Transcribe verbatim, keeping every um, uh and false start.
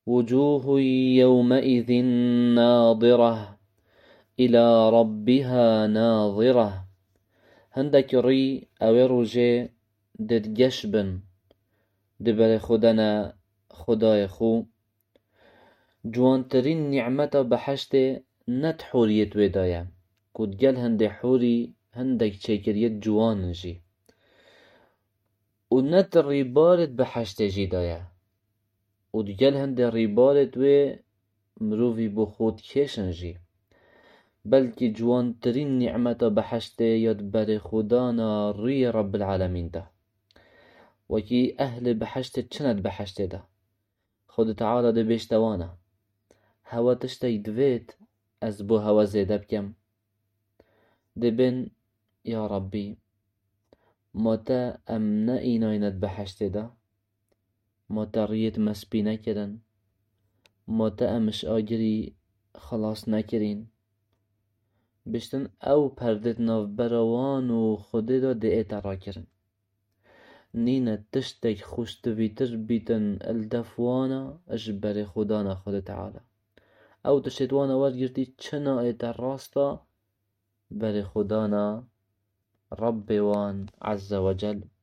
وجوه يومئذ ناظرة إلى ربها ناظرة. هندك ري أو روجي دد جشبن دبر خدنا خداي خو جوانترين نعمة بحشته نت حوريت ودايا كود جل هندي حوري هندك شكريت جوانجي ونت ريبارت بحشته جدايا ودجل هندي ريبارت و مروفي بخود كشنجي بلكي جوانترين نعمة بحشته يد بر خدانا ري رب العالمين ده وكي أهل بحشته چند بحشته ده خود تعالى ده بيشتوانا هوا تشتي دويت از بو هوا زيده بكم دبن يا ربي ماتا ام نئيناينت بحشته ده ماتا ريت مسبي نكرن ماتا امش آجري خلاص نكرين بشتن او پردت ناف براوان و خوده دا ده اعترا کرن نينا تشتك خوشتويتر بيتن الدفوانا اجبر خدانا خود تعالى او تشتوانا ورگرتي چنا اعتراستا بر خدانا رب وان عز وجل